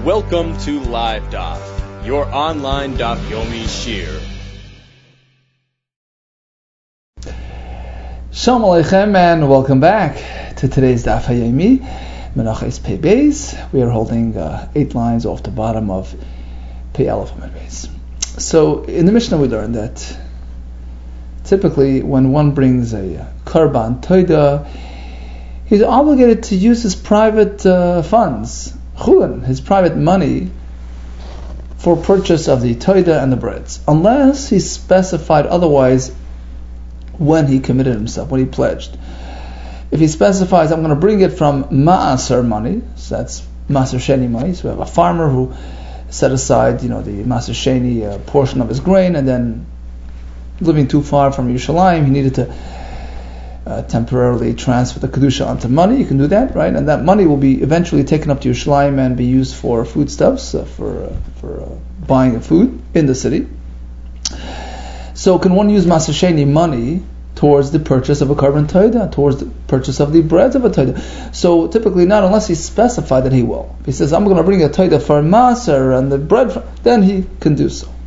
Welcome to Live Daf, your online Daf Yomi Shir. Shalom Aleichem and welcome back to today's Daf Yomi, Menachos Pei Beis. We are holding 8 lines off the bottom of Pei Aleph Amud Beis. So in the Mishnah we learned that typically when one brings a Karban Toida, he's obligated to use his private funds, Chulin, his private money, for purchase of the Toida and the breads, unless he specified otherwise when he committed himself, when he pledged. If he specifies, I'm going to bring it from Ma'aser money, so that's Maser Sheni money, so we have a farmer who set aside, the Maser Sheni portion of his grain, and then living too far from Yerushalayim, he needed to temporarily transfer the Kedusha onto money. You can do that, right? And that money will be eventually taken up to Yerushalayim and be used for foodstuffs, for buying food in the city. So can one use Maser Sheni money towards the purchase of a Karban Toida, towards the purchase of the breads of a Toida? So typically not, unless he specified that he will. If he says, I'm going to bring a Toida for Maser and the bread, then he can do so.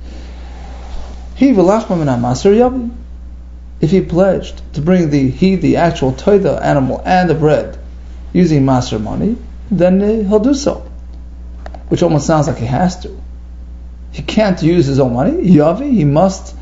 If he pledged to bring the actual Toida animal and the bread using Maser money, then he'll do so. Which almost sounds like he has to. He can't use his own money. He must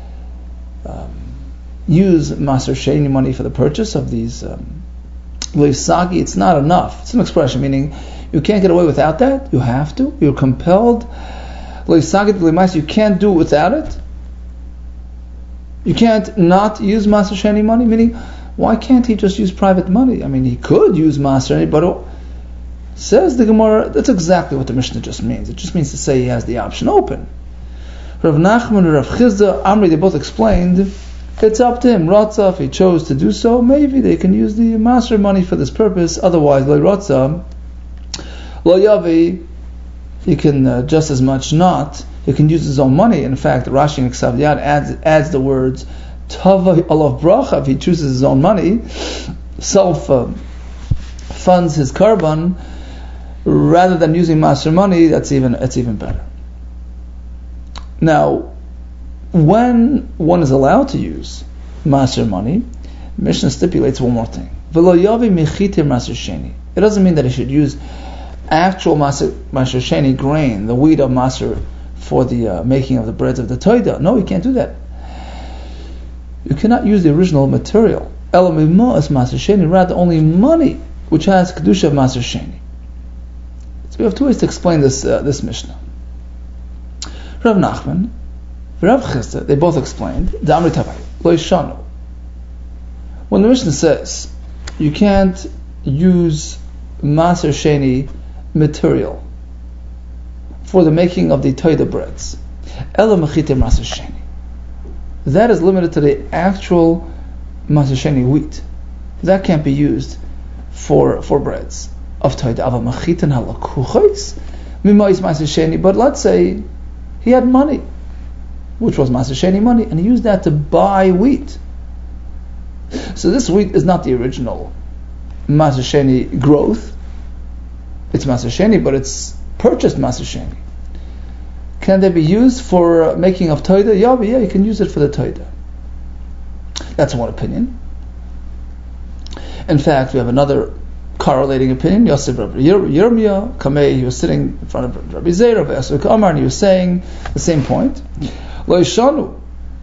use Maser Sheni money for the purchase of these Loisagi. It's not enough. It's an expression meaning you can't get away without that. You have to. You're compelled. Loisagi, you can't do it without it. You can't not use Maser Sheni money, meaning why can't he just use private money? I mean, he could use Maser Sheni, but says the Gemara, that's exactly what the Mishnah just means. It just means to say he has the option open. Rav Nachman and Rav Chizda, Amri, they both explained, it's up to him. Ratza, if he chose to do so, maybe they can use the Maser money for this purpose. Otherwise, Lo Ratza, Lo Yavi, he can just as much not. He can use his own money. In fact, Rashi and Ksav Yad adds the words Tava Alav Bracha. If he chooses his own money, self funds his Karban, rather than using Maser money, it's even better. Now, when one is allowed to use Maser money, Mishnah stipulates one more thing. V'lo yavi mechitir Maser Sheni. It doesn't mean that he should use actual Maser Sheni grain, the wheat of Maser, for the making of the breads of the Toida. No, you can't do that. You cannot use the original material. Elamimah is Maser Sheni, rather only money which has Kedusha of Maser Sheni. So we have two ways to explain this Mishnah. Rav Nachman, Rav Chizda, they both explained, Damri Tavai, Lo Yishanu. When the Mishnah says you can't use Maser Sheni material for the making of the Toida breads, Ela Mechite Maser Sheni, that is limited to the actual Maser Sheni wheat. That can't be used for breads of Toida. Ava Mechitin Halakuchos Mimois Maser Sheni. But let's say he had money, which was Maser Sheni money, and he used that to buy wheat. So this wheat is not the original Maser Sheni growth. It's Maser Sheni, but it's purchased Maser Sheni. Can they be used for making of Toida? Yeah, you can use it for the Toida. That's one opinion. In fact, we have another correlating opinion. Yosef Rabbi Yirmiyah Kamei, he was sitting in front of Rabbi Zeir, Rabbi Yosef Amar, and he was saying the same point. Lo Yishanu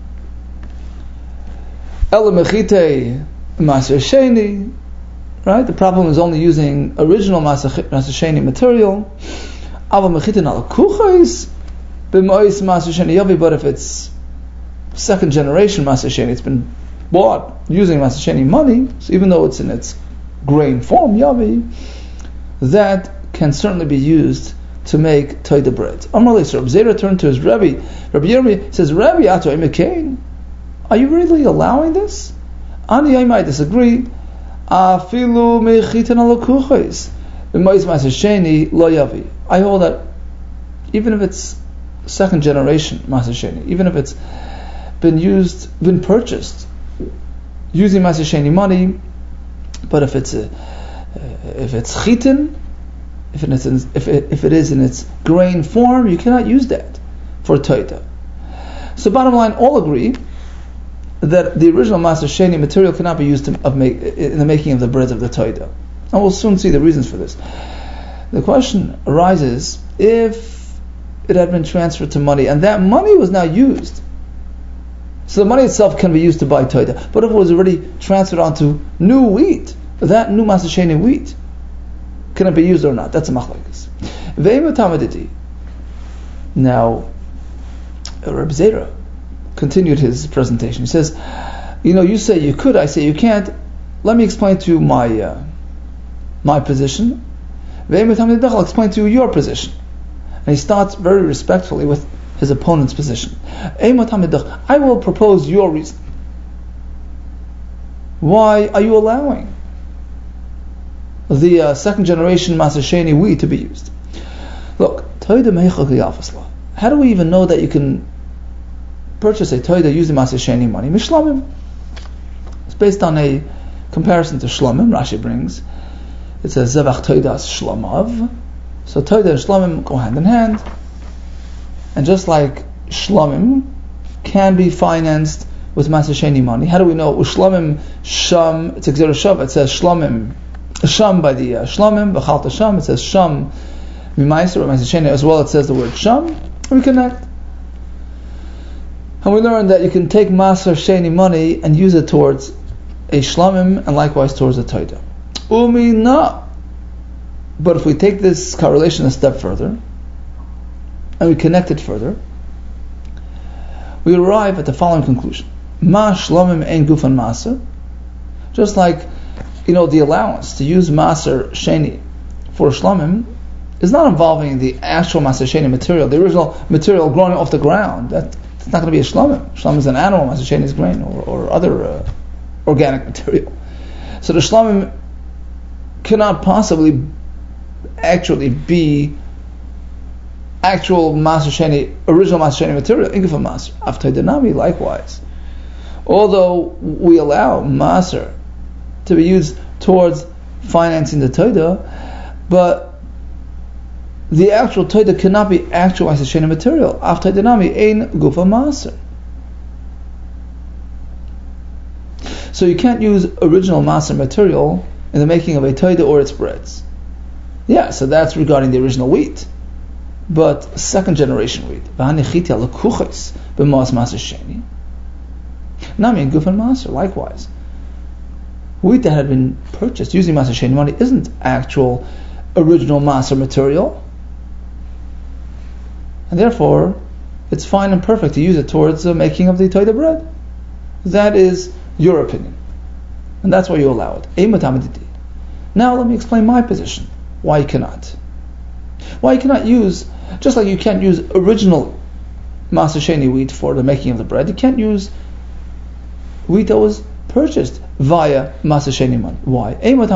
Ela Mechite Maser Sheni. Right? The problem is only using original Maser Sheni material. Ava Mechitin Al Kuchos B'Mois Maser Sheni Yavi. But if it's second generation Maser Sheni, it's been bought using Maser Sheni money, so even though it's in its grain form, Yavi, that can certainly be used to make Toida bread. Amar so Rabbi Zeir turned to his Rabbi. Rabbi Yirmiyah says, Rabbi Ato Imekain, are you really allowing this? Ani I might disagree. Afilu mechitin alakuchos b'mois Maser Sheni lo yavi. I hold that even if it's second generation Maser Sheni, even if it's been purchased using Maser Sheni money, but if it's chitin, if it is in its grain form, you cannot use that for toida. So bottom line, all agree that the original Maser Sheni material cannot be used in the making of the breads of the toida. And we'll soon see the reasons for this. The question arises, if it had been transferred to money, and that money was now used, so the money itself can be used to buy toida, but if it was already transferred onto new wheat, that new Maser Sheni wheat, can it be used or not? That's a machlokes. Ve'ema tamaditi. Now, Reb Zera continued his presentation. He says, you say you could, I say you can't. Let me explain to you my position. Ve'ema tamaditi, I'll explain to you your position. And he starts very respectfully with his opponent's position. I will propose your reason. Why are you allowing the second generation Maser Sheni wheat to be used? Look, how do we even know that you can purchase a toida using Maser Sheni money? Mishlamim. It's based on a comparison to Shlomim. Rashi brings. It says Zevach Toidas Shlomav. So toida and Shlomim go hand in hand. And just like Shlomim can be financed with Maser Sheni money, how do we know? Shlomim Sham, it's Exer Shav, it says Shlomim Sham by the Shlomim, B'chalta Sham, it says Sham Mimaiser, Maser Sheni as well, it says the word Sham. We connect. And we learn that you can take Maser Sheni money and use it towards a Shlomim and likewise towards a Toida. Umina. But if we take this correlation a step further, and we connect it further, we arrive at the following conclusion. Ma Shlomim ein gufan Maser. Just like, the allowance to use Maser Sheni for Shlomim is not involving the actual Maser Sheni material, the original material growing off the ground. That's not going to be a Shlomim. Shlomim is an animal, Maser Sheni is grain or other organic material. So the Shlomim cannot possibly actually be actual Maser Sheni, original Maser Sheni material, Ingefah Maser. After Dinami, likewise. Although we allow Maser to be used towards financing the Toida, but the actual Toida cannot be actual Maser Sheni material. After Dinami, Ein Gufa Maser. So you can't use original Maser material in the making of a Toida or its breads. Yeah, so that's regarding the original wheat. But second generation wheat, likewise, wheat that had been purchased using Maser Sheni money isn't actual original Maser material, and therefore it's fine and perfect to use it towards the making of the Toida bread. That is your opinion, and that's why you allow it. Now let me explain my position. Why you cannot? Why you cannot use, just like you can't use original Maser Sheni wheat for the making of the bread, you can't use wheat that was purchased via Maser Sheni money. Why?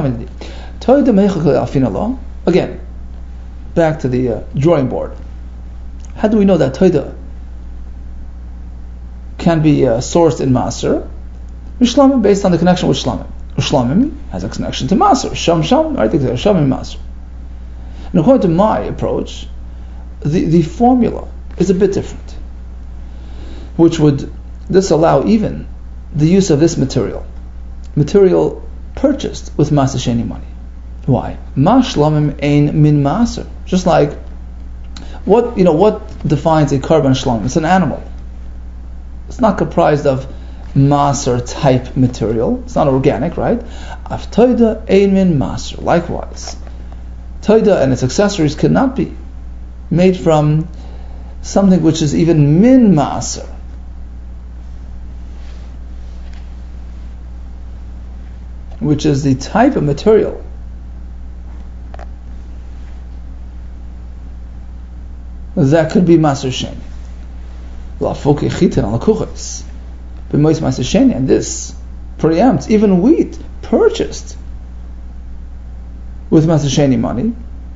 Again, back to the drawing board. How do we know that Toida can be sourced in Maser? Shlamim, based on the connection with Shlamim. Shlamim has a connection to Maser. Sham, right? Sham Maser. And according to my approach, the formula is a bit different, which would disallow even the use of this material purchased with Maser Sheni money. Why? Ma Shlomim ein min Maser. Just like what defines a korban shlomim? It's an animal. It's not comprised of Maser type material. It's not organic, right? Af Toida ein min Maser. Likewise, Toida and its accessories cannot be made from something which is even min Maser. Which is the type of material that could be Maser Sheni. And this preempts even wheat purchased with Maser Sheni money.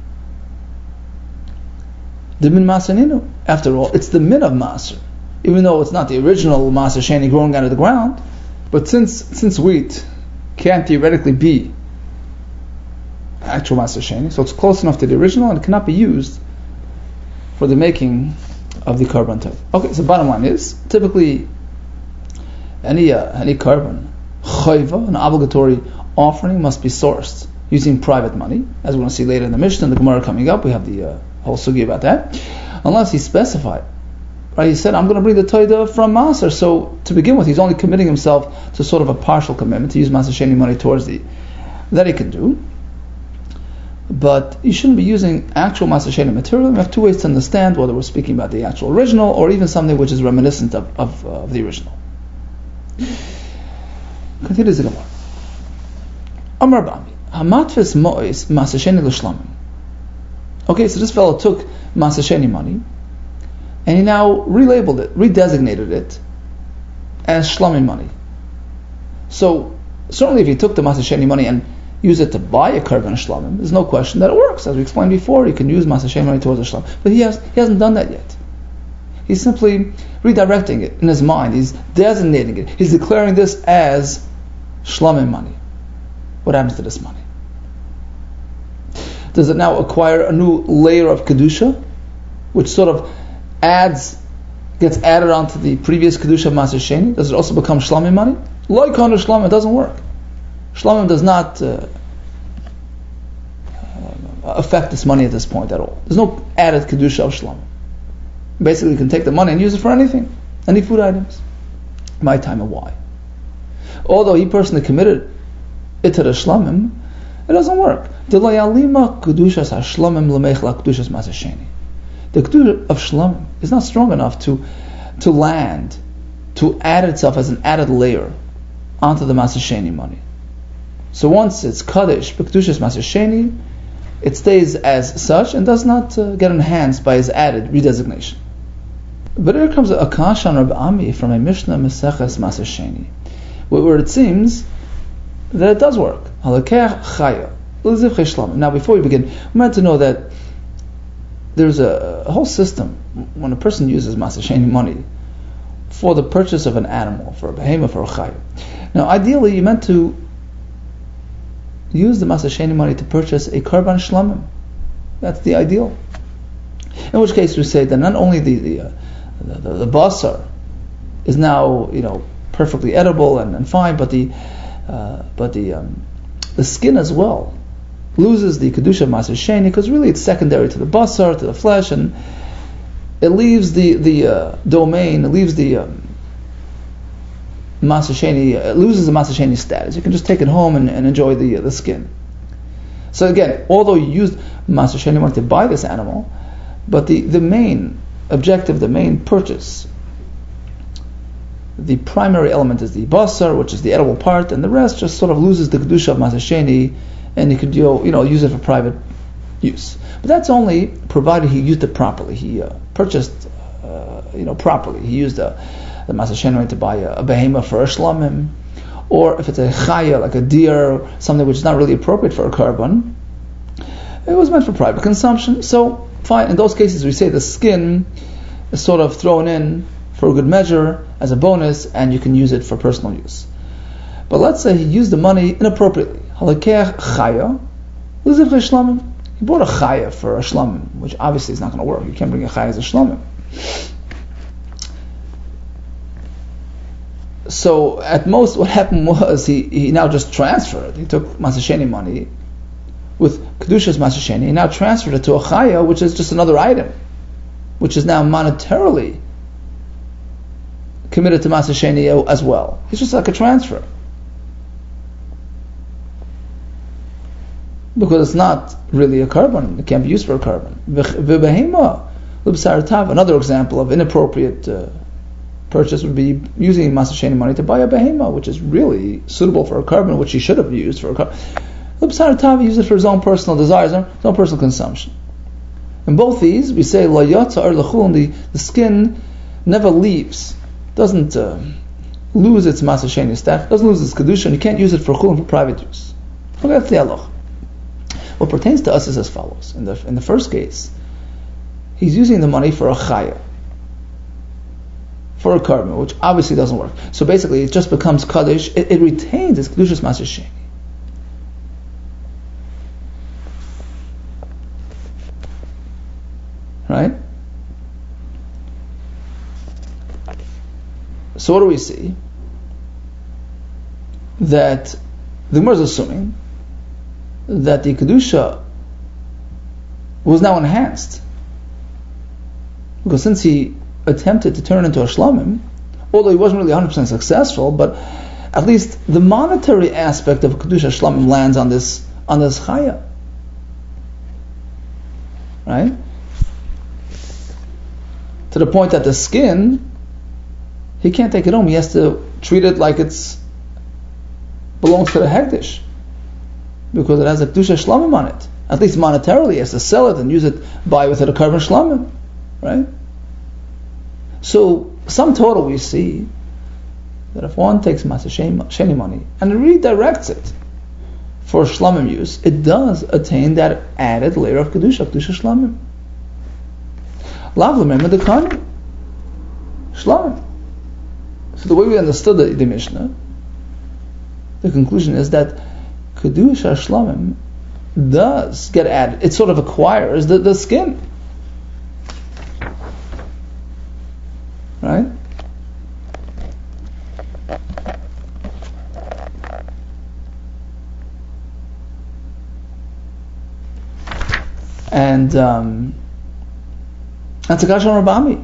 The min Maser. After all, it's the min of Maser, even though it's not the original Maser Sheni growing out of the ground. But since wheat can't theoretically be actual Maser Sheni, so it's close enough to the original and it cannot be used for the making of the Karban Tov. Okay, so bottom line is, typically any Karban, Chayva, an obligatory offering, must be sourced using private money, as we're going to see later in the Mishnah and the Gemara coming up. We have the whole sugi about that, unless he specified. Right, he said, I'm going to bring the Toida from Maser. So to begin with, he's only committing himself to sort of a partial commitment to use Maser Sheni money towards that he can do. But you shouldn't be using actual Maser Sheni material. We have two ways to understand whether we're speaking about the actual original or even something which is reminiscent of the original. Continues the Gemara. Amar Bami, Hamatfis Mois Maser Sheni L'Shlamim. Okay, so this fellow took Maser Sheni money, and he now relabeled it, redesignated it as Shlamim money. So certainly if he took the Maser Sheni money and used it to buy a Karban Shlamim, there's no question that it works. As we explained before, he can use Maser Sheni money towards a Shlamim. But he hasn't done that yet. He's simply redirecting it in his mind. He's designating it. He's declaring this as Shlamim money. What happens to this money? Does it now acquire a new layer of Kedusha, which sort of gets added onto the previous Kedusha of Maser Sheni? Does it also become Shlamim money? Like under Shlamim, it doesn't work. Shlamim does not affect this money at this point at all. There's no added Kedusha of Shlamim. Basically, you can take the money and use it for anything, any food items. My time and why. Although he personally committed it to the Shlamim, it doesn't work. The Kedusha of Shlamim is not strong enough to land, to add itself as an added layer onto the Maser Sheni money. So once it's Kaddish, B'Kedushas Maser Sheni, it stays as such and does not get enhanced by his added redesignation. But here comes a kasha on Rabbi Ami from a Mishnah Meseches Maser Sheni, where it seems that it does work. Now before we begin, we meant to know that there's a whole system when a person uses Maser Sheni money for the purchase of an animal, for a behemoth, for a chaya. Now ideally you meant to use the Maser Sheni money to purchase a Karban Shlamim. That's the ideal. In which case we say that not only the basar is now perfectly edible and fine, but the skin as well loses the Kedusha of Maser Sheni, because really it's secondary to the basar, to the flesh, and it leaves the domain, it leaves the Maser Sheni, it loses the Maser Sheni status. You can just take it home and enjoy the skin. So again, although you used Maser Sheni money to buy this animal, but the main objective, the main purchase, the primary element is the basar, which is the edible part, and the rest just sort of loses the Kedusha of Maser Sheni, and you could use it for private use. But that's only provided he used it properly. He purchased properly. He used the Maser Sheni to buy a behemoth for a shlamim, or if it's a chaya, like a deer, something which is not really appropriate for a karban, it was meant for private consumption. So fine, in those cases we say the skin is sort of thrown in for a good measure as a bonus, and you can use it for personal use. But let's say he used the money inappropriately. Halakeh chaya, he bought a chaya for a shlamim, which obviously is not going to work. You can't bring a chaya as a shlamim. So at most what happened was he now just transferred. He took Maser Sheni money with Kedusha's Maser Sheni, he now transferred it to a chaya, which is just another item, which is now monetarily committed to Maser Sheni as well. It's just like a transfer, because it's not really a karban. It can't be used for a karban. Another example of inappropriate purchase would be using Maser Sheni money to buy a behema, which is really suitable for a karban, which he should have used for a karban. He used it for his own personal desires, his own personal consumption. In both these, we say the skin never leaves, doesn't lose its Maser Sheni status, doesn't lose its kedusha, and you can't use it for chulin, for private use. Okay, that's the halach. What pertains to us is as follows. In the first case, he's using the money for a chaya, for a karma, which obviously doesn't work. So basically, it just becomes kaddish. It retains its kedushas Maser Sheni. Right? So what do we see? That the Gemara is assuming that the Kedusha was now enhanced. Because since he attempted to turn into a Shlamim, although he wasn't really 100% successful, but at least the monetary aspect of Kedusha Shlamim lands on this Chaya. Right? To the point that the skin, he can't take it home. He has to treat it like it's belongs to the Hekdesh, because it has a Kedusha Shlamim on it. At least monetarily, he has to sell it and use it, buy with it a carbon Shlamim. Right? So, sum total, we see that if one takes Maser Sheni money and redirects it for Shlamim use, it does attain that added layer of Kedusha Shlamim. Lav l'memad dekani Shlamim. So the way we understood the Mishnah, the conclusion is that Kedusha Shlamim does get added. It sort of acquires the skin. Right? And that's a kasha on Rabami.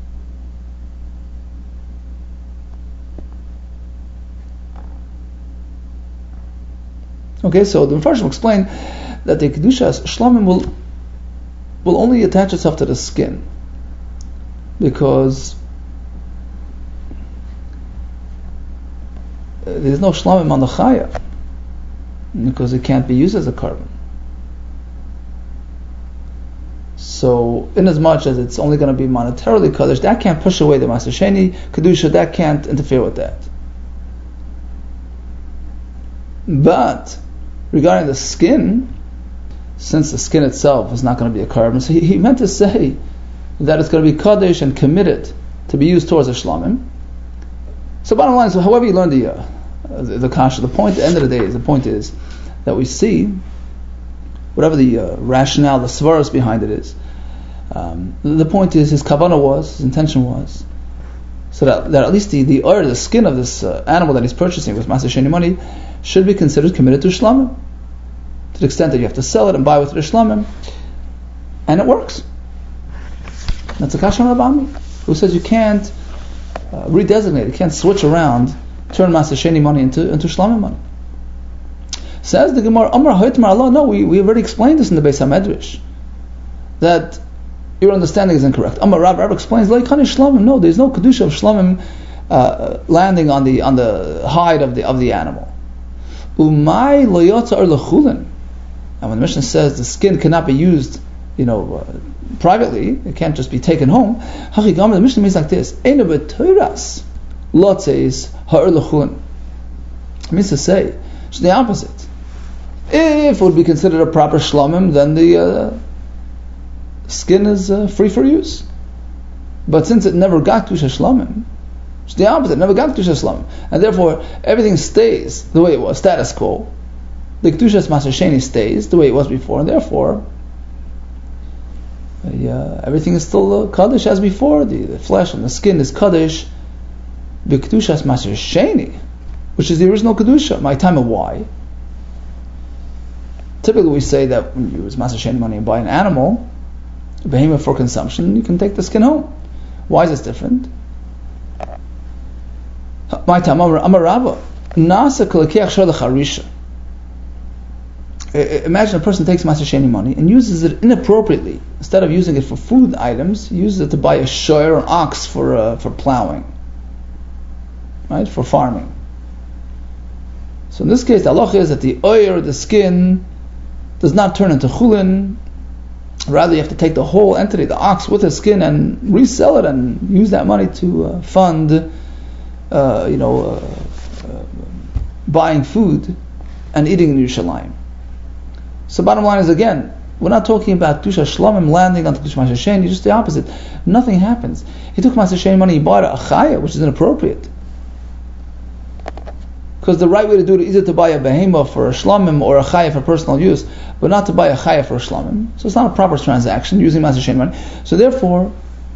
Okay, so the Mepharshim explain that the Kedushas Shlamim will only attach itself to the skin, because there's no Shlamim on the Chaya, because it can't be used as a carbon. So, in as much as it's only going to be monetarily Kaddish, that can't push away the Maser Sheni Kedusha, that can't interfere with that. But regarding the skin, since the skin itself is not going to be a carbon, so he meant to say that it's going to be Kaddish and committed to be used towards a Shlamim. So bottom line is, however you learn the kasha, the point at the end of the day is, the point is that we see whatever the rationale, the svaras behind it is, the point is his kavanah was, his intention was, so that at least the oil, the skin of this animal that he's purchasing with Maser Sheni money should be considered committed to Shlamim, to the extent that you have to sell it and buy with the Shlamim, and it works. That's a kasha on Rabami, who says you can't redesignate, you can't switch around, turn Maser Sheni money into Shlamim money. Says the Gemara, Amar Haytmar Allah. No, we already explained this in the Beis HaMedrash, that your understanding is incorrect. Amar Rav explains, Lo Yikani Shlamim. No, there's no Kedusha of Shlamim landing on the hide of the animal. Umay Lo Yotza Or Lechulin. And when the Mishnah says the skin cannot be used, privately, it can't just be taken home. Hachigam, the Mishnah means like this: Eina b'Toras Lotzeis Ha'or Lechulin. It means to say, it's the opposite. If it would be considered a proper shlamim, then the skin is free for use. But since it never got Kedusha Shlamim, it's the opposite, it never got Kedusha Shlamim, and therefore everything stays the way it was, status quo. The Kedushas Maser Sheni stays the way it was before, and therefore everything is still Kaddish as before. The flesh and the skin is Kaddish. The Kedushas Maser Sheni, which is the original Kedusha, my time of why. Typically we say that when you use Maser Sheni money and buy an animal, a behemoth for consumption, you can take the skin home. Why is this different? My time, Amar Rabba, Nasa Kalakeach Shor Lecharisha. Imagine a person takes Maser Sheni money and uses it inappropriately. Instead of using it for food items, he uses it to buy a shoyer or an ox for plowing, right, for farming. So in this case, the halacha is that the oyer, the skin, does not turn into chulin. Rather, you have to take the whole entity, the ox with the skin, and resell it and use that money to fund, buying food and eating in Yerushalayim. So bottom line is, again, we're not talking about Kedusha Shlamim landing on Kedusha Maser Sheni, just the opposite. Nothing happens. He took Maser Sheni money, he bought a chaya, which is inappropriate. Because the right way to do it is either to buy a behemah for a shlamim or a chaya for personal use, but not to buy a chaya for a shlamim. So it's not a proper transaction using Maser Sheni money. So therefore,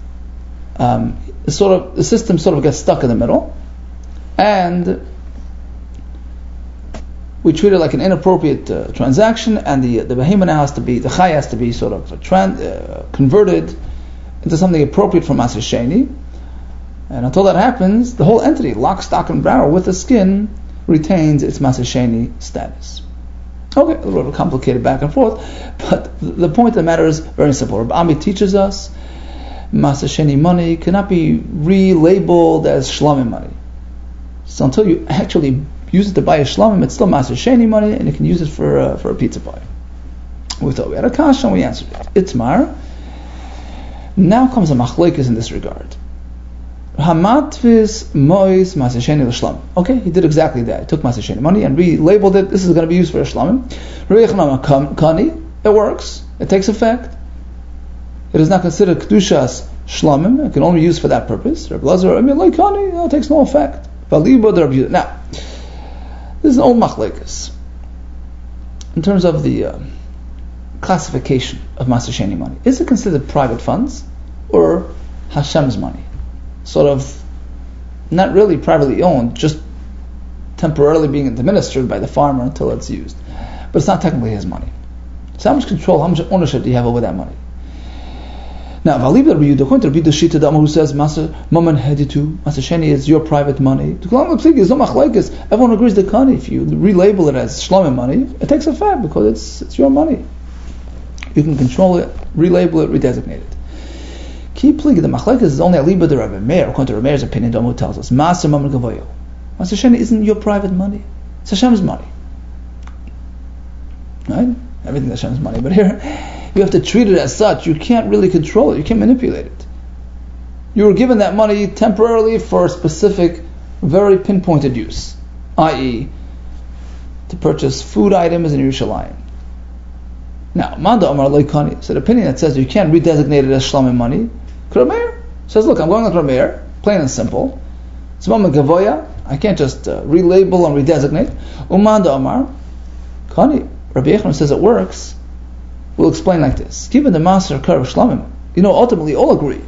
the system sort of gets stuck in the middle, and we treat it like an inappropriate transaction, and the behemah now has to be, the chaya has to be sort of converted into something appropriate for Maser Sheni. And until that happens, the whole entity, lock, stock, and barrel with the skin, retains its Maser Sheni status. Okay, a little bit complicated back and forth, but the point of the matter is very simple. Rabbi Ami teaches us Maser Sheni money cannot be relabeled as shlamim money. So until you actually use it to buy a shlamim, it's still Maser Sheni money, and you can use it for a pizza pie. We thought we had a kasha, and we answered it. Itmar. Now comes a machlokes in this regard. Hamatvis mois Maser Sheni l'shlamim. Okay, he did exactly that. He took Maser Sheni money and relabeled it. This is going to be used for a shlamim. Reichnama kani. It works. It takes effect. It is not considered kedushas shlamim. It can only be used for that purpose. Rabbi Lazar, kani, it takes no effect. Now, this is an old machlokes in terms of the classification of Maser Sheni money. Is it considered private funds or Hashem's money? Sort of not really privately owned, just temporarily being administered by the farmer until it's used. But it's not technically his money. So how much control, how much ownership do you have over that money? Now, according to Rabbi Shita, who says Maser Sheni is your private money. Everyone agrees that Kani, if you relabel it as shlamim money, it takes effect because it's your money. You can control it, relabel it, redesignate it. Key pligi, the machlekes is only a liba de Rabbi Meir. According to Rabbi Meir's opinion, Domu tells us Maser Mammon Gavoyo. Maser Sheni isn't your private money; it's Hashem's money. Right? Everything is Hashem's money, but here you have to treat it as such. You can't really control it. You can't manipulate it. You were given that money temporarily for a specific, very pinpointed use, i.e., to purchase food items in Yerushalayim. Now, Manda Amar Loikani, it's an opinion that says you can't redesignate it as shlamim money. Krameir says, look, I'm going like Krameir, plain and simple. It's Mama Gavoya, I can't just relabel and redesignate. Umanda Amar, Kani, Rabbi Yechon says it works. We'll explain like this. Given the Maser Kar of Shlamim, ultimately all agree.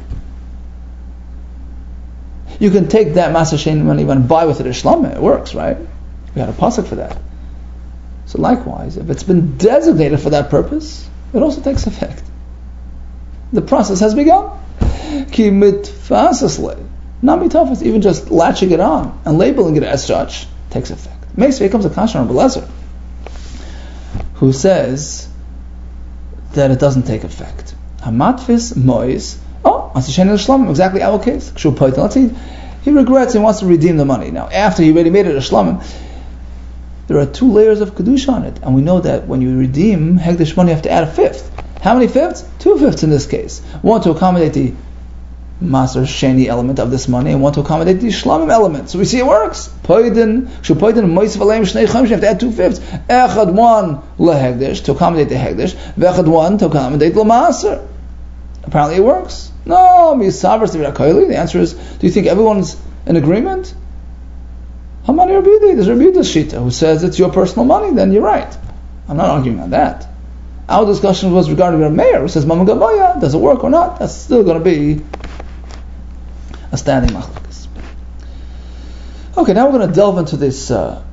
You can take that Maser Sheni money and buy with it a shlamim, it works, right? We had a pasuk for that. So likewise, if it's been designated for that purpose, it also takes effect. The process has begun. Ki mitfasasle, not mitafas, even just latching it on and labeling it as such takes effect. Here comes a kasha on Rabbi Lezer, who says that it doesn't take effect. Hamatfis mois, Maser Sheni l'shlamim, exactly our case. Let's see, he regrets and wants to redeem the money. Now, after he already made it a shlamim, there are 2 layers of kedusha on it, and we know that when you redeem hekdesh money, you have to add a 5th. How many 5ths? 2 5ths in this case. One to accommodate the Maser Sheni element of this money, and one to accommodate the shlamim element. So we see it works. You have to add 2 5ths. Echad 1 lehekdesh to accommodate the hekdesh, vechad 1 to accommodate the maser. Apparently it works. No, the answer is, do you think everyone's in agreement? Hamani Rabbi, there's Rabbi Shita who says it's your personal money, then you're right. I'm not arguing on that. Our discussion was regarding Rabbi Meir, who says Mama Gavoya, does it work or not? That's still going to be a standing machlokes. Okay, now we're going to delve into this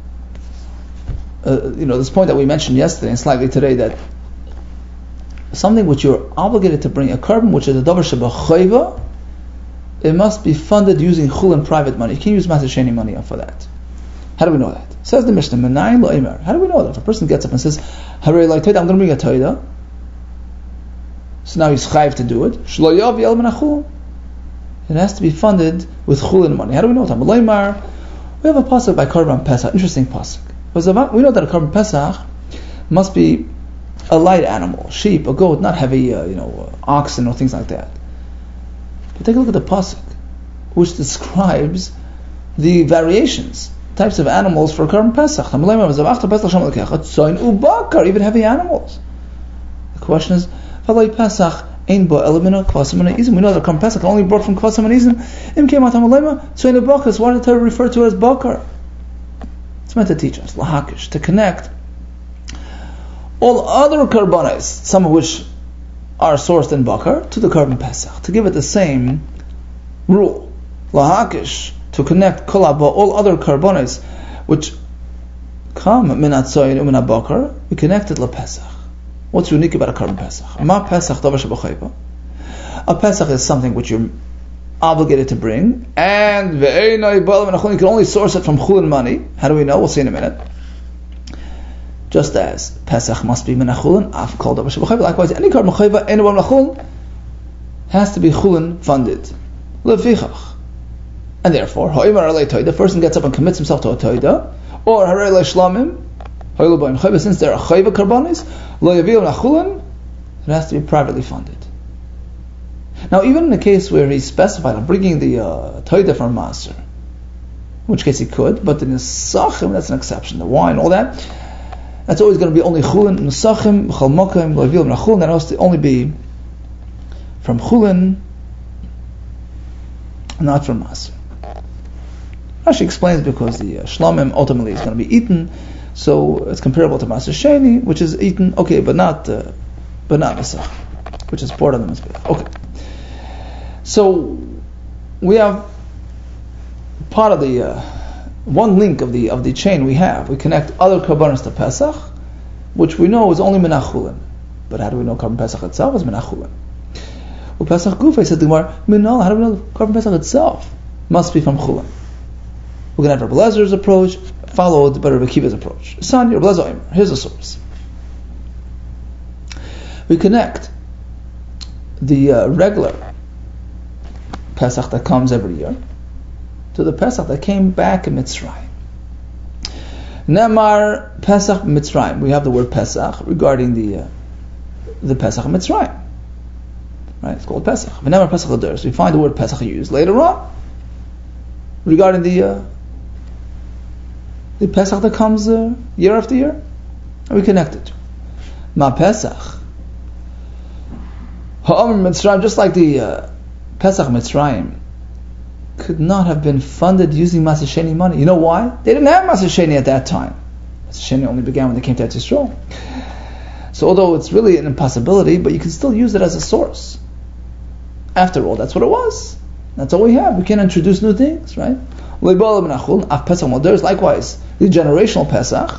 this point that we mentioned yesterday and slightly today, that something which you're obligated to bring, a carbon which is a davar shebachayva, it must be funded using chulin private money. You can't use Maser Sheni money for that. How do we know that? Says the Mishnah, Menayin lo'imer. How do we know that? If a person gets up and says, Harei lo toida, I'm going to bring a toida, so now he's chayiv to do it. Shlo yavi el menachul. It has to be funded with chulin money. How do we know that? Lo'imer. We have a pasuk by Korban Pesach, interesting pasuk. We know that a Korban Pesach must be a light animal, sheep, a goat, not heavy, oxen or things like that. But take a look at the pasuk, which describes the variations, types of animals for Korban Pesach. Even heavy animals. The question is, we know that Korban Pesach only brought from Kvasim and Izim. Why did the Torah refer to it as bakar? It's meant to teach us, lahakish, to connect all other karbanos, some of which are sourced in bakar, to the Korban Pesach, to give it the same rule. Lahakish, to connect kolaba, all other karbanos, which come min atzoyin and min bakar, we connect it la Pesach. What's unique about a Korban Pesach? Ma Pesach davar shebachayva. A Pesach is something which you're obligated to bring, and you can only source it from chulin money. How do we know? We'll see in a minute. Just as Pesach must be min chulin, af kol davar shebachayva. Likewise, any Korban chayva, any one chulin, has to be chulin funded. Lefichach. And therefore, the person gets up and commits himself to a toida, or harei leishlamim, since there are chayva karbanis, lo yavilu nachulin, it has to be privately funded. Now, even in the case where he specified on bringing the toida from master, in which case he could, but in the sachim, that's an exception. The wine, all that, that's always going to be only chulin. In the sachim, chal mokim, lo yavilu nachulin, that has to only be from chulin, not from master. Rashi explains because the shlamim ultimately is going to be eaten, so it's comparable to Maser Sheni, which is eaten, okay, but not Nesach, which is poured on the Mizbeach. Okay. So we have part of the one link of the chain we have. We connect other karbanos to Pesach, which we know is only Menachulin. But how do we know Korban Pesach itself is Menachulin? Well, Pesach Gufay said the Gemara, Minal, how do we know Korban Pesach itself must be from Chulin? We're going to have Rabbi Elazar's approach, followed by Rabbi Akiva's approach. Son, Rabbi Elazar, here's the source. We connect the regular Pesach that comes every year to the Pesach that came back in Mitzrayim. Nemar Pesach Mitzrayim. We have the word Pesach regarding the Pesach in Mitzrayim. Right? It's called Pesach. Nemar Pesach L'Ders. We find the word Pesach used later on regarding the Pesach that comes year after year, and we connect it to Ma Pesach. Ha'amr Mitzrayim, just like the Pesach Mitzrayim could not have been funded using Maser Sheni money. You know why? They didn't have Maser Sheni at that time. Maser Sheni only began when they came to Eretz Yisrael. So although it's really an impossibility, but you can still use it as a source. After all, that's what it was. That's all we have. We can't introduce new things, right? Likewise, the generational Pesach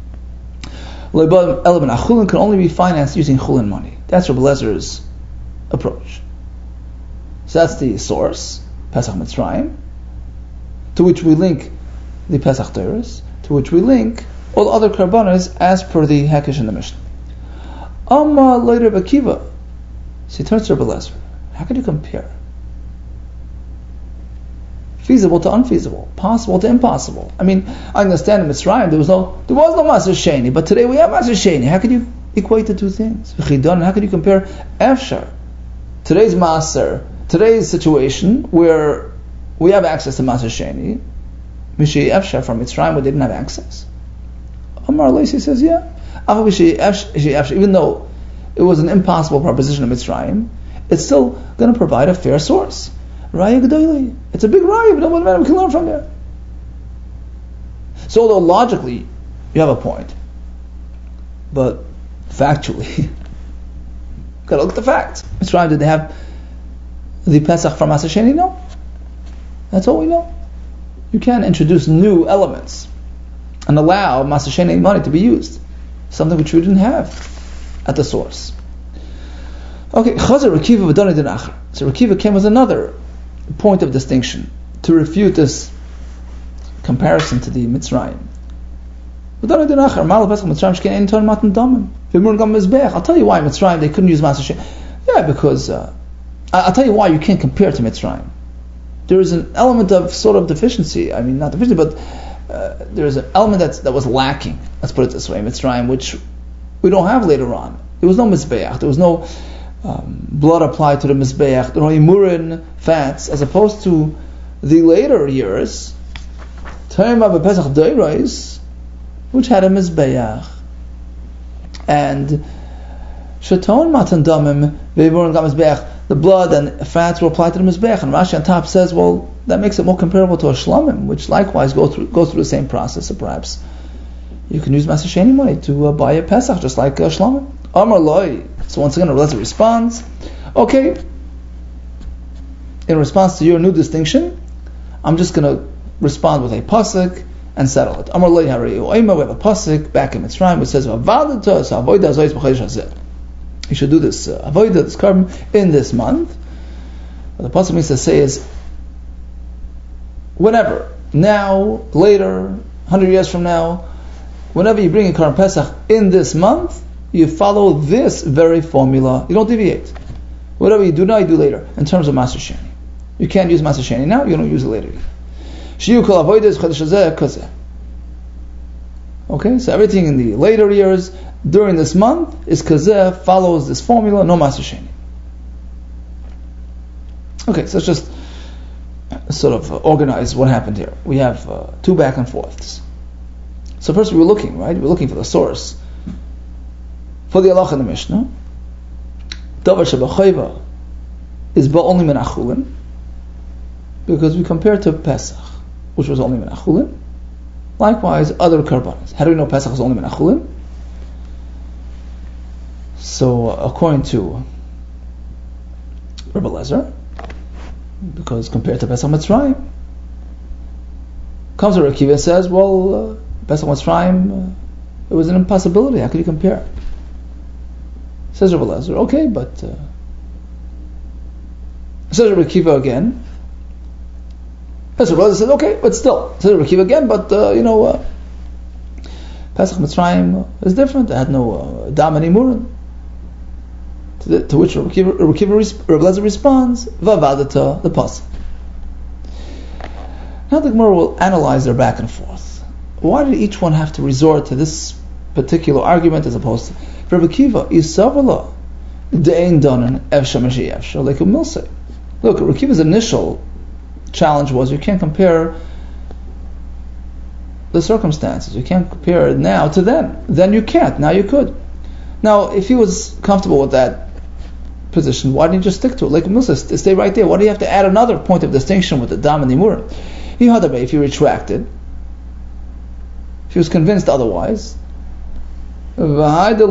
can only be financed using chulin money. That's Rabbi Elazar's approach. So that's the source, Pesach Mitzrayim, to which we link the Pesach Torahs, to which we link all other karbanos as per the Hekesh in the Mishnah. Amma later Rabbi Akiva, so he turns to Rabbi Elazar. How can you compare feasible to unfeasible, possible to impossible? I mean, I understand in Mitzrayim there was no Maser Sheni, but today we have Maser Sheni. How can you equate the two things? How can you compare Efshar, today's Maser, today's situation where we have access to Maser Sheni, Mishi Efshar from Mitzrayim where they didn't have access? Amar Laisi says, yeah. Even though it was an impossible proposition of Mitzrayim, it's still going to provide a fair source. Raya Gedolei. It's a big raya, but no matter, we can learn from there. So although logically you have a point, but factually, gotta look at the facts. Mitzrayim, did they have the Pesach from Maser Sheni? No. That's all we know. You can't introduce new elements and allow Maser Sheni money to be used, something which we didn't have at the source. Okay, Chazar Rakiva v'donei din achar. So Rakiva came with another point of distinction to refute this comparison to the Mitzrayim. V'donei din achar, Ma'al Pesach Mitzrayim shkein ein ton matan damim. V'mur gam mizbeach. I'll tell you why Mitzrayim they couldn't use Maser Sheni. Yeah, because I'll tell you why you can't compare to Mitzrayim. There is an element of sort of deficiency. I mean, not deficiency, but there is an element that was lacking. Let's put it this way: Mitzrayim, which we don't have later on. There was no mizbeach. There was no blood applied to the mizbeach. There were no imurin fats, as opposed to the later years, time of a Pesach Deiros, which had a mizbeach, and Shaton matan damim ve'vorun gam mizbeach. The blood and fats will apply to the mizbeach. And Rashi on top says, well, that makes it more comparable to a shlamim, which likewise go through the same process. So perhaps you can use Maser Sheni money to buy a Pesach, just like a shlamim. Amar loy. So once again, Rebbe responds, okay, in response to your new distinction, I'm just going to respond with a pasuk and settle it. Amar loy hariyu oima. We have a pasuk back in Mitzrayim which says, "Avadata so avoda zois b'chodesh hazeh." You should do this avoda, this carbon, in this month. What the pasuk means to say is, whenever, now, later, 100 years from now, whenever you bring a Karban Pesach in this month, you follow this very formula. You don't deviate. Whatever you do now, you do later. In terms of Maser Sheni, you can't use Maser Sheni now. You don't use it later. Okay, so everything in the later years during this month is kazeh, follows this formula. No Maser Sheni. Okay, so let's just sort of organize what happened here. We have two back and forths. So first we were looking, right? We're looking for the source for the halacha in the Mishnah. Davar shebachayva is ba only min achulin, because we compare to Pesach, which was only min achulin. Likewise, other karbanos. How do we know Pesach is only min achulin? So according to Rebbe Lezer, because compared to Pesach Mitzrayim, comes to Rebbe Akiva and says, well, Pesach Mitzrayim, it was an impossibility. How could you compare? Says Rebbe Lezer, okay, but says Rebbe Akiva again. Says Rebbe Lezer says, okay, but still. Says Rebbe Akiva again, but Pesach Mitzrayim is different. It had no dam and imurim. To which Rebbe Lezer responds, Vavadata, the pasuk. Now the Gemara will analyze their back and forth. Why did each one have to resort to this particular argument as opposed to Rebbe Akiva? Isavala de'ein danan efsha meshi efsha like milsei. Look, Rebbe Akiva's initial challenge was you can't compare the circumstances. You can't compare it now to then. Then you can't. Now you could. Now, if he was comfortable with that position, why didn't you just stick to it? Like Musa, stay right there. Why do you have to add another point of distinction with the dam and the imur? If he retracted, if he was convinced otherwise, the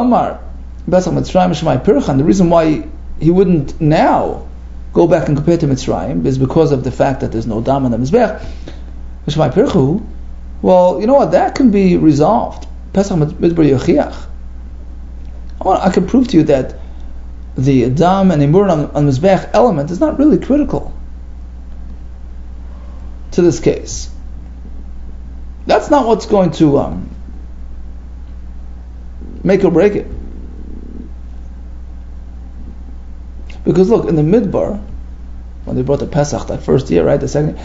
reason why he wouldn't now go back and compare to Mitzrayim is because of the fact that there's no dam on the mizbech. Well, you know what? That can be resolved. Pesach midbar yochiach. I can prove to you that the dam and imur on mizbech element is not really critical to this case. That's not what's going to make or break it. Because look, in the Midbar, when they brought the Pesach that first year, right, the second,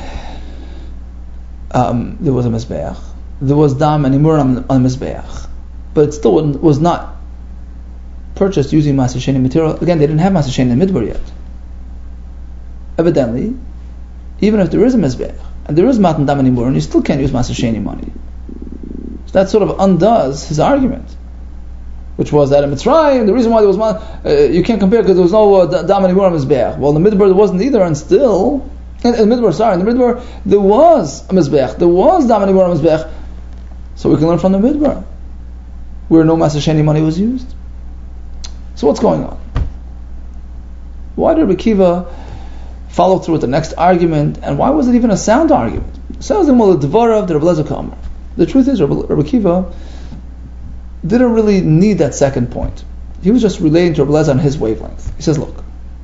there was a Mizbeach. There was dam and imur on Mizbeach. But it still was not purchased using Maser Sheni material. Again, they didn't have Maser Sheni in the Midbar yet. Evidently, even if there is a Mizbeach, and there is Matan Dam and Imur, and you still can't use Maser Sheni money. So that sort of undoes his argument, which was that in Mitzrayim, the reason why there was you can't compare because there was no Dam and Imur on Mizbeach. Well, in the Midbar there wasn't either, and still, in the Midbar there was a Mizbeach, there was Dam and Imur on Mizbeach, so we can learn from the Midbar, where no Maser Sheni money was used. So what's going on? Why did Rebbe Akiva follow through with the next argument, and why was it even a sound argument? Says the Dvarav the Rebbe Lezer Kamar. The truth is, Rebbe Akiva didn't really need that second point. He was just relating to Rebbe Lezer on his wavelength. He says, look,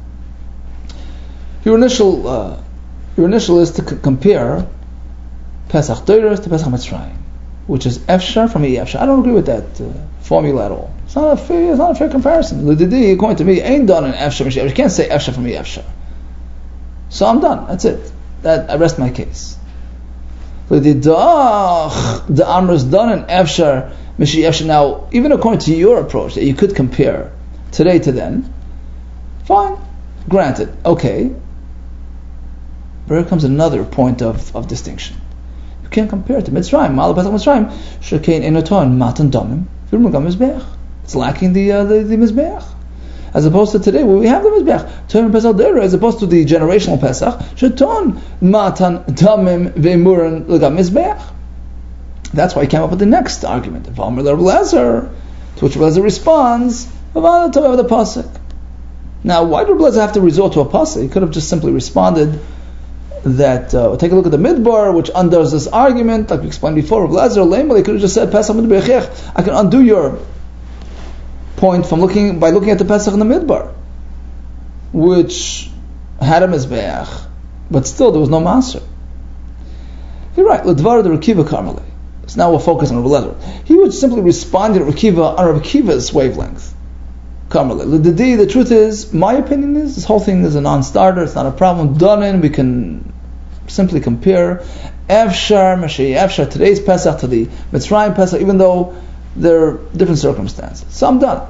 your initial is to compare Pesach Doros to Pesach Mitzrayim, which is Efshar from Efshar. I don't agree with that formula at all. It's not a fair comparison. L'didi, according to me, ain't done an Efshar. You can't say Efshar from Efshar. So I'm done. That's it. I rest my case. The Amr is done in Efshar, Mishi Efshar. Now, even according to your approach, that you could compare today to then, fine, granted, okay. But here comes another point of distinction. You can't compare it to Mitzrayim. Ma'al Pesach Mitzrayim, Shekein Enoton Matan Domim, Virmugam Mizbeach. It's lacking the Mizbeach. As opposed to today, where we have the Mizbeach. Torah Pesach Deira, as opposed to the generational Pesach, Sheton Matan Damim Ve'emurin L'gam Mizbeach. That's why he came up with the next argument. If Amr Rabbi Eliezer, to which Rabbi Eliezer responds, Aval Torah the Pasuk. Now, why did Rabbi Eliezer have to resort to a pasuk? He could have just simply responded that, take a look at the Midbar, which undoes this argument, like we explained before. Rabbi Eliezer, he could have just said, Pesach Midbar Yechech. I can undo your point by looking at the Pesach in the Midbar, which had a Mizbeach, but still there was no Maser. You're right, L'dvar the Rekiva Karmeli. So now we'll focus on Rabbi Eliezer. He would simply respond to Rabbi Akiva on Rabbi Akiva's wavelength. The truth is, my opinion is, this whole thing is a non-starter, it's not a problem. Done, we can simply compare Efshar, today's Pesach to the Mitzrayim Pesach, even though they're different circumstances. So I'm done.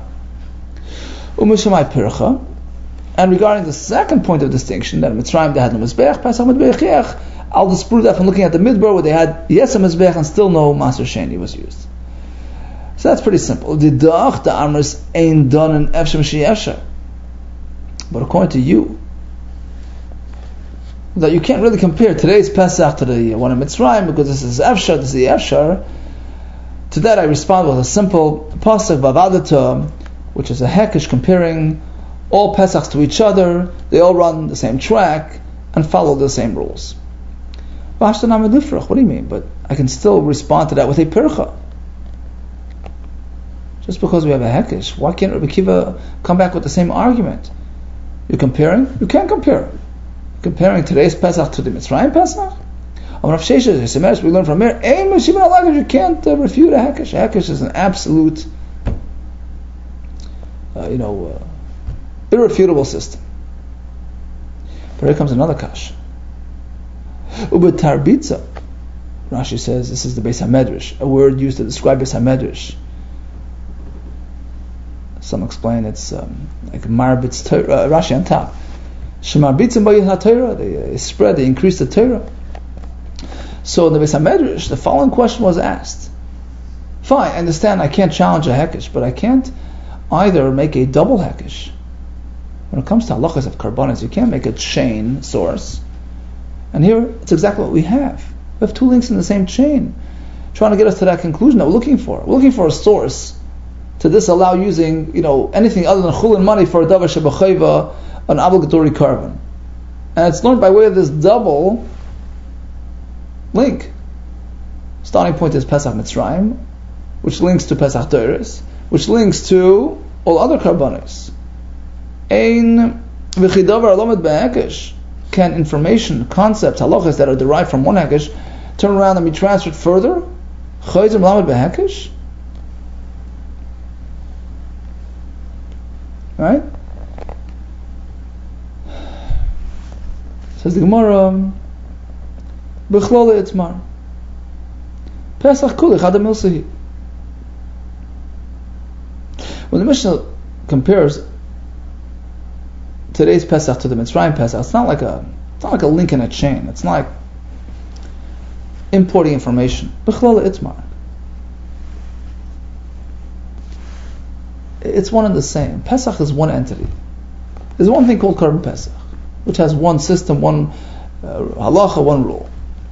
And regarding the second point of distinction, that in Mitzrayim they had no Mizbeach, Pesach Midbeach, I'll disprove that from looking at the Midbar, where they had yes a Mizbeach and still no Maser Sheni was used. So that's pretty simple. The Amris ain't done in Efshar Mashiach. But according to you, that you can't really compare today's Pesach to the one in Mitzrayim, because this is Efshar, this is the Efshar. To that I respond with a simple pasuk Vavadata, which is a hekesh comparing all Pesachs to each other. They all run the same track and follow the same rules. What do you mean? But I can still respond to that with a pircha. Just because we have a hekesh, why can't Rabbi Akiva come back with the same argument? You're comparing? You can't compare. Comparing today's Pesach to the Mitzrayim Pesach? We learn from here, you can't refute a hekesh. A hekesh is an absolute, irrefutable system. But here comes another kash. Ubetarbitza. Rashi says this is the Beis HaMedrash, a word used to describe Beis HaMedrash. Some explain it's like Marbitz Torah, Rashi on top. Shemarbitzim b'yid ha-Torah, they spread, they increase the Torah. So in the Beis HaMedrash, the following question was asked. Fine, I understand I can't challenge a hekesh, but I can't either make a double hekesh. When it comes to halachas of karbanos, you can't make a chain source. And here, it's exactly what we have. We have two links in the same chain, trying to get us to that conclusion that we're looking for. We're looking for a source to disallow using, anything other than chulin money for a davar shebachayva, an obligatory carbon. And it's learned by way of this double link. Starting point is Pesach Mitzrayim, which links to Pesach Doros, which links to all other carbonos. Ein v'chidavar alomet be'hekesh. Can information, concepts, halachas that are derived from one hekesh turn around and be transferred further? Chayzim lamed be'hekesh? Right? Says the Gemara, B'chlole Itzmar. Pesach Kuli Chada Milsahi. When the Mishnah compares today's Pesach to the Mitzrayim Pesach, it's not like a link in a chain. It's not like importing information. B'chlole Itzmar. It's one and the same. Pesach is one entity. There's one thing called Karban Pesach, which has one system, one halacha, one rule.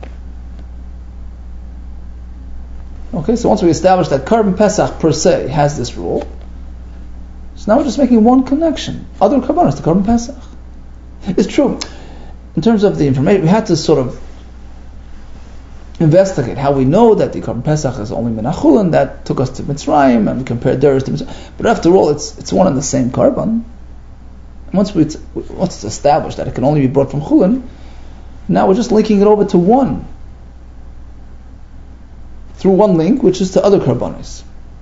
Okay, so once we establish that Karban Pesach per se has this rule, so now we're just making one connection. Other Karbanos to Karban Pesach. It's true. In terms of the information, we had to sort of investigate how we know that the Karban Pesach is only Menachul, and that took us to Mitzrayim, and we compared Doros to Mitzrayim. But after all, it's one and the same Karban. Once it's established that it can only be brought from Chulin, now we're just linking it over to one, through one link, which is to other Karbanos.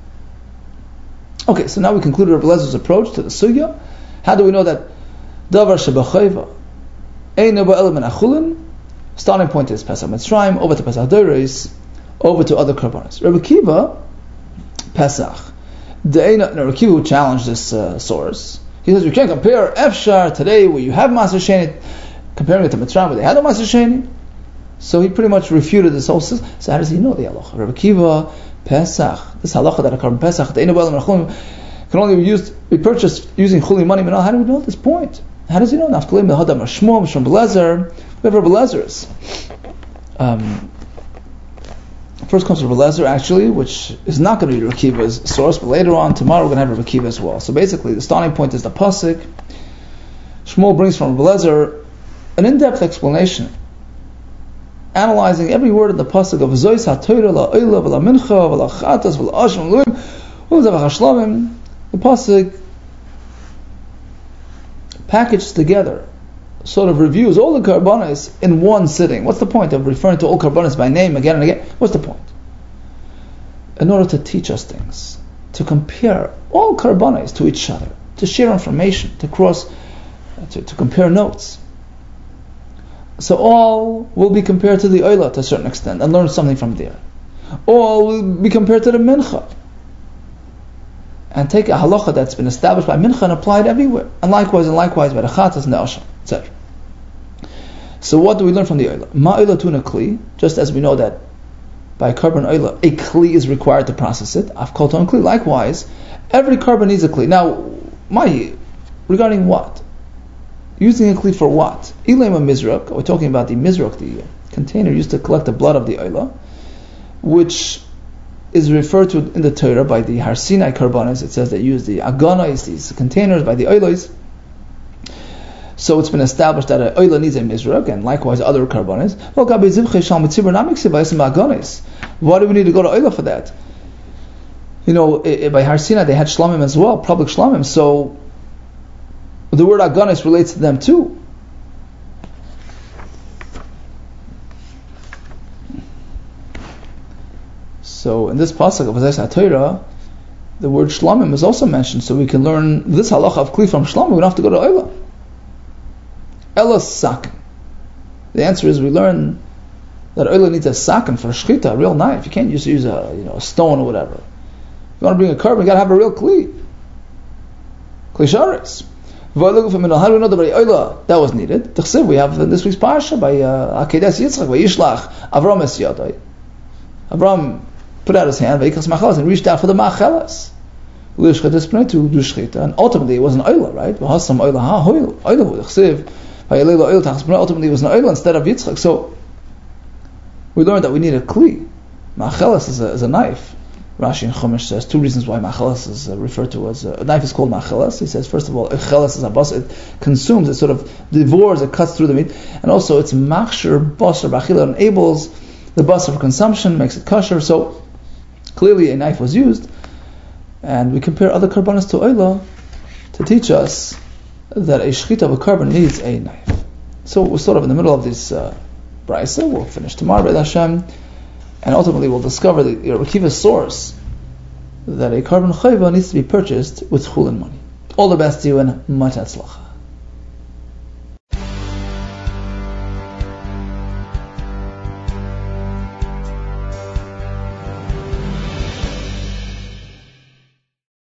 Okay, so now we concluded Rabbi Eliezer approach to the Sugya. How do we know that Davar Shebachayva Eino Ba'el Min HaChulin? Starting point is Pesach Mitzrayim, over to Pesach Doros, over to other Karbanos. Rabbi Akiva, Pesach. Rabbi Akiva who challenged this source. He says you can't compare Efshar today where you have Maser Sheni, comparing it to Mitzrayim where they had no Maser Sheni. So he pretty much refuted this whole system. So how does he know the halacha? Rabbi Akiva, Pesach, this halacha that a Karban Pesach, can only be purchased using chulin money. How do we know at this point? How does he know? Naftalim the Hadam Shmuel Mishum Belezer. We have Rabbi Elazar's. First comes Rabbi Elazar, actually, which is not going to be Rabbi Akiva's source, but later on, tomorrow, we're going to have Rabbi Akiva as well. So basically, the starting point is the pasuk. Shmuel brings from Rabbi Elazar an in-depth explanation, analyzing every word of the pasuk of Zois HaTorah la'oila v'la'mincha v'la'chatas v'la'ashim v'luim. The pasuk packaged together sort of reviews all the karbanos in one sitting. What's the point of referring to all karbanos by name again and again? What's the point? In order to teach us things, to compare all karbanos to each other, to share information, to compare notes. So all will be compared to the oila to a certain extent and learn something from there. All will be compared to the mincha and take a halacha that's been established by mincha and apply it everywhere. And likewise by the chatas and the asham, etc. So what do we learn from the oila? Ma oila tuna kli, just as we know that by carbon oila, a kli is required to process it. Af kol ton kli. Likewise, every carbon needs a kli. Now, regarding what? Using a kli for what? Ilema mizrak, we're talking about the mizrak, the container used to collect the blood of the oila, which is referred to in the Torah by the Har Sinai karbanos. It says they use the agonos, these containers, by the oilos. So it's been established that an oila needs a mizrak, and likewise other karbanos. Why do we need to go to oila for that? By Har Sinai they had shlamim as well, public shlamim. So the word agonis relates to them too. So in this pasuk of Zois HaTorah, the word shlamim is also mentioned, so we can learn this halacha of kli from shlamim. We don't have to go to oila. Elas sakin. The answer is we learn that oila needs a sakin for a shchita, a real knife. You can't just use a stone or whatever. If you want to bring a carbon, you got to have a real kli. Kli sharetz. How do we know that by oila that was needed? We have in this week's parsha by Akedes Yitzchak by Yishlach Avram es yadai. Avram put out his hand and reached out for the machelas. To do shchita, and ultimately it was an oila, right? Ultimately it was an oila instead of Yitzchak. So we learned that we need a kli. Machelas is a knife. Rashi in Chumash says two reasons why machelas is referred to as a knife is called machelas. He says first of all, chelas is a bas, it consumes, it sort of devours, it cuts through the meat, and also it's machshir basar b'achila, enables the basar for consumption, makes it kosher. So clearly a knife was used, and we compare other karbanos to oila to teach us that a shchita of a carbon needs a knife. So we're sort of in the middle of this brisa. We'll finish tomorrow, B'ez Hashem. And ultimately we'll discover the Akiva's source that a carbon chayva needs to be purchased with chulin money. All the best to you and much hatzlacha.